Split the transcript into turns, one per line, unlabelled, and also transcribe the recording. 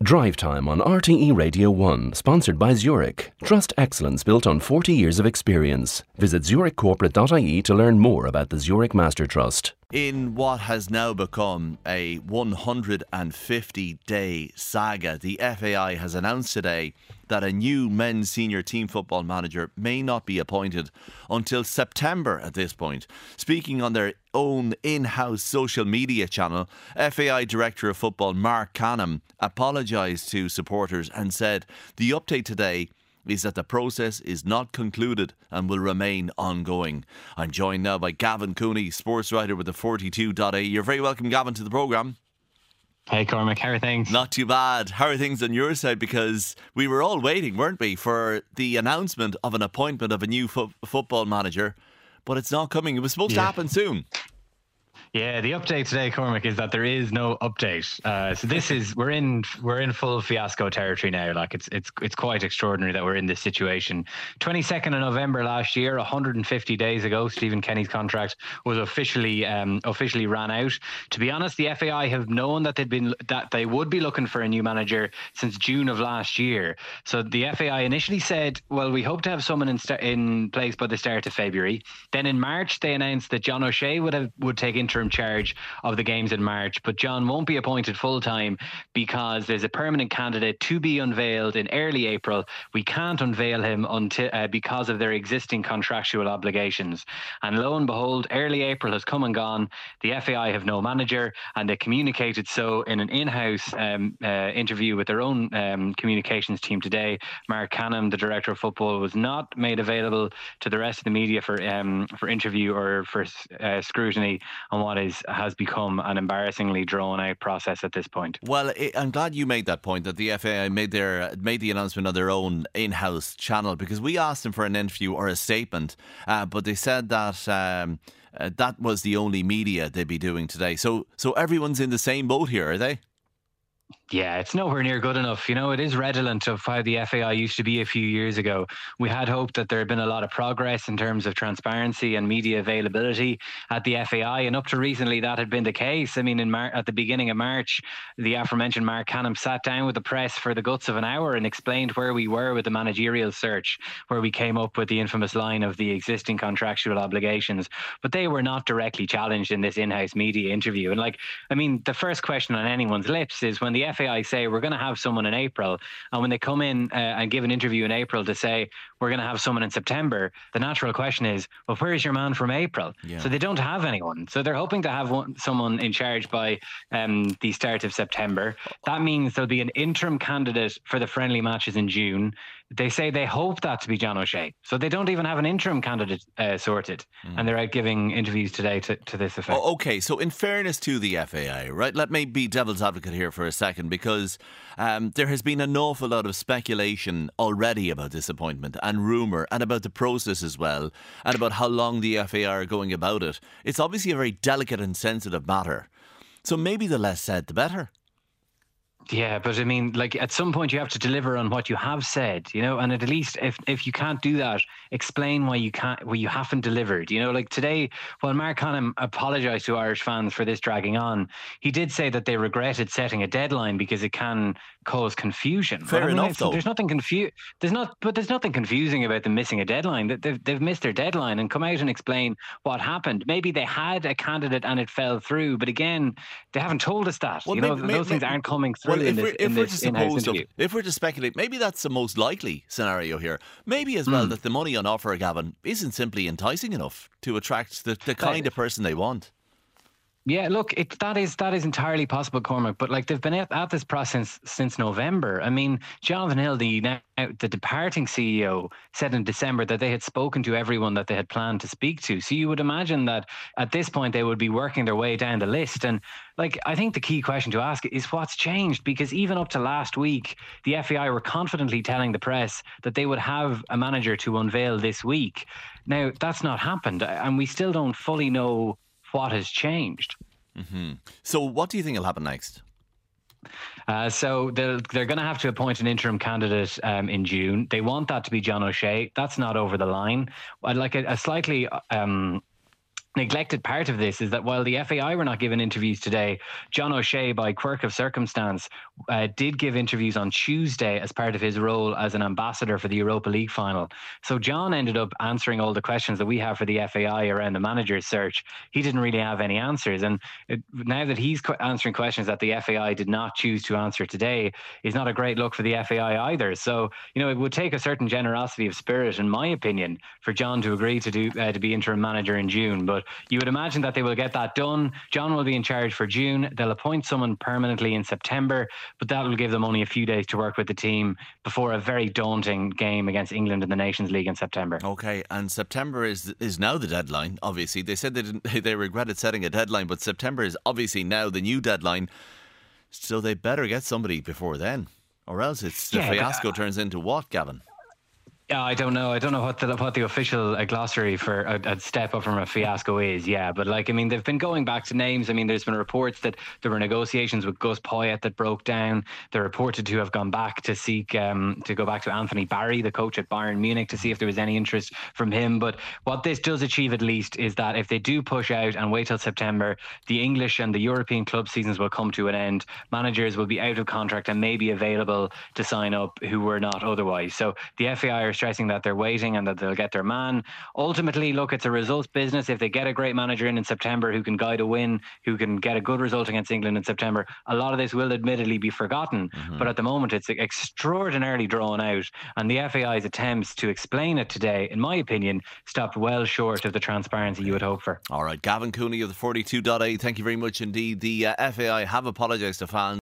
Drive Time on RTE Radio 1, sponsored by Zurich. Trust excellence built on 40 years of experience. Visit zurichcorporate.ie to learn more about the Zurich Master Trust.
In what has now become a 150-day saga, the FAI has announced today that a new men's senior team football manager may not be appointed until September at this point. Speaking on their own in-house social media channel, FAI Director of Football Mark Canham apologised to supporters and said the update today is that the process is not concluded and will remain ongoing. I'm joined now by Gavin Cooney, sports writer with the 42.ie. You're very welcome, Gavin, to the programme.
Hey Cormac, how are things?
Not too bad. How are things on your side? Because we were all waiting, weren't we, for the announcement of an appointment of a new football manager, but it's not coming. It was supposed to happen soon.
Yeah, the update today, Cormac, is that there is no update. So this is we're in full fiasco territory now. Like it's quite extraordinary that we're in this situation. 22nd of November last year, 150 days ago, Stephen Kenny's contract was officially ran out. To be honest, the FAI have known that they would be looking for a new manager since June of last year. So the FAI initially said, well, we hope to have someone in place by the start of February. Then in March they announced that John O'Shea would take interim charge of the games in March, but John won't be appointed full-time because there's a permanent candidate to be unveiled in early April. We can't unveil him until because of their existing contractual obligations. And lo and behold, early April has come and gone. The FAI have no manager, and they communicated so in an in-house interview with their own communications team today. Mark Canham, the Director of Football, was not made available to the rest of the media for interview or for scrutiny on what has become an embarrassingly drawn-out process at this point.
Well, I'm glad you made that point, that the FAI made the announcement on their own in-house channel, because we asked them for an interview or a statement, but they said that that was the only media they'd be doing today. So everyone's in the same boat here, are they?
Yeah, it's nowhere near good enough. You know, it is redolent of how the FAI used to be a few years ago. We had hoped that there had been a lot of progress in terms of transparency and media availability at the FAI, and up to recently that had been the case. I mean, at the beginning of March, the aforementioned Mark Canham sat down with the press for the guts of an hour and explained where we were with the managerial search, where we came up with the infamous line of the existing contractual obligations. But they were not directly challenged in this in-house media interview. And the first question on anyone's lips is when the FAI say we're going to have someone in April, and when they come in and give an interview in April to say we're going to have someone in September, the natural question is, well, where's your man from April? Yeah. So they don't have anyone. So they're hoping to have someone in charge by the start of September. That means there'll be an interim candidate for the friendly matches in June. They say they hope that to be John O'Shea. So they don't even have an interim candidate sorted. And they're out giving interviews today to this effect.
Oh, okay, so in fairness to the FAI, right, let me be devil's advocate here for a second, because there has been an awful lot of speculation already about this appointment and rumour, and about the process as well, and about how long the FAI are going about it. It's obviously a very delicate and sensitive matter. So maybe the less said, the better.
Yeah, but I mean, at some point you have to deliver on what you have said, you know, and at least if you can't do that, explain why you haven't delivered. You know, today, while Mark Canham apologised to Irish fans for this dragging on, he did say that they regretted setting a deadline because it can cause confusion.
Fair enough, though.
There's nothing There's nothing confusing about them missing a deadline. They've missed their deadline, and come out and explain what happened. Maybe they had a candidate and it fell through, but again, they haven't told us that.
Well,
those things aren't coming through.
Well, if we're to speculate, maybe that's the most likely scenario here. Maybe as well that the money on offer, Gavin, isn't simply enticing enough to attract the kind of person they want.
Yeah, look, that is entirely possible, Cormac. But they've been at this process since November. I mean, Jonathan Hill, the departing CEO, said in December that they had spoken to everyone that they had planned to speak to. So you would imagine that at this point they would be working their way down the list. And I think the key question to ask is what's changed? Because even up to last week, the FAI were confidently telling the press that they would have a manager to unveil this week. Now, that's not happened, and we still don't fully know what has changed.
Mm-hmm. So what do you think will happen next?
So they're going to have to appoint an interim candidate in June. They want that to be John O'Shea. That's not over the line. I'd like a slightly neglected part of this is that while the FAI were not given interviews today, John O'Shea, by quirk of circumstance, did give interviews on Tuesday as part of his role as an ambassador for the Europa League final. So John ended up answering all the questions that we have for the FAI around the manager's search. He didn't really have any answers. And now that he's answering questions that the FAI did not choose to answer today is not a great look for the FAI either. So, it would take a certain generosity of spirit, in my opinion, for John to agree to be interim manager in June. But you would imagine that they will get that done. John will be in charge for June. They'll appoint someone permanently in September, but that will give them only a few days to work with the team before a very daunting game against England in the Nations League in September.
Okay, and September is now the deadline. Obviously, they said they regretted setting a deadline, but September is obviously now the new deadline. So they better get somebody before then, or else the fiasco turns into what, Gavin?
Yeah, I don't know. I don't know what the official glossary for a step up from a fiasco is. Yeah, but they've been going back to names. There's been reports that there were negotiations with Gus Poyet that broke down. They're reported to have gone back to seek to go back to Anthony Barry, the coach at Bayern Munich, to see if there was any interest from him. But what this does achieve, at least, is that if they do push out and wait till September, the English and the European club seasons will come to an end. Managers will be out of contract and may be available to sign up who were not otherwise. So the FAI are stressing that they're waiting and that they'll get their man. Ultimately, look, it's a results business. If they get a great manager in September who can guide a win, who can get a good result against England in September, a lot of this will admittedly be forgotten. But at the moment, it's extraordinarily drawn out. And the FAI's attempts to explain it today, in my opinion, stopped well short of the transparency you would hope for.
All right, Gavin Cooney of the 42.8, thank you very much indeed. The FAI have apologised to fans.